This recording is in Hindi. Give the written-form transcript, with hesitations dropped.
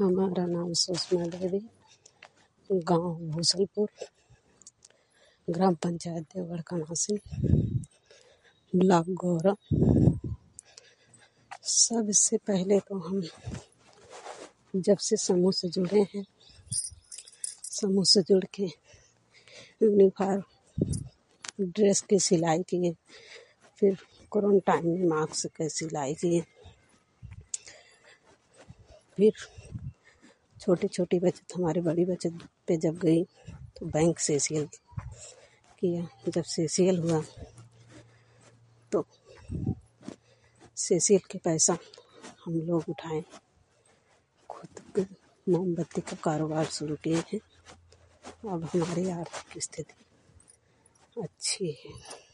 हमारा नाम सुषमा देवी, गांव भूसलपुर, ग्राम पंचायत देवगढ़ कनासी, ब्लॉक गौरव। सबसे पहले तो हम जब से समूह से जुड़े हैं, समूह से जुड़ के यूनिफॉर्म ड्रेस की सिलाई किए, फिर क्वारंटाइन में मास्क की सिलाई किए, फिर छोटी छोटी बचत हमारी बड़ी बचत पे जब गई तो बैंक से सीएल किया। जब सीएल हुआ तो सीएल के पैसा हम लोग उठाए, खुद के मोमबत्ती का कारोबार शुरू किए हैं। अब हमारी आर्थिक स्थिति अच्छी है।